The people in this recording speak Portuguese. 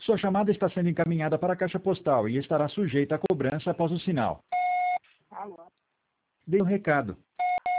Sua chamada está sendo encaminhada para a caixa postal e estará sujeita a cobrança após o sinal. Alô? Dê um recado.